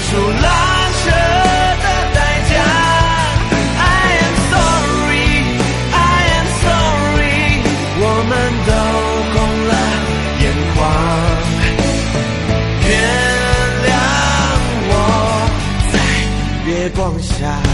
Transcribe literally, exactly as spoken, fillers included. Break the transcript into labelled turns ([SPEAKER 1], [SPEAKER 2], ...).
[SPEAKER 1] 出拉扯的代价。 I am sorry, I am sorry， 我们都红了眼眶，原谅我在月光下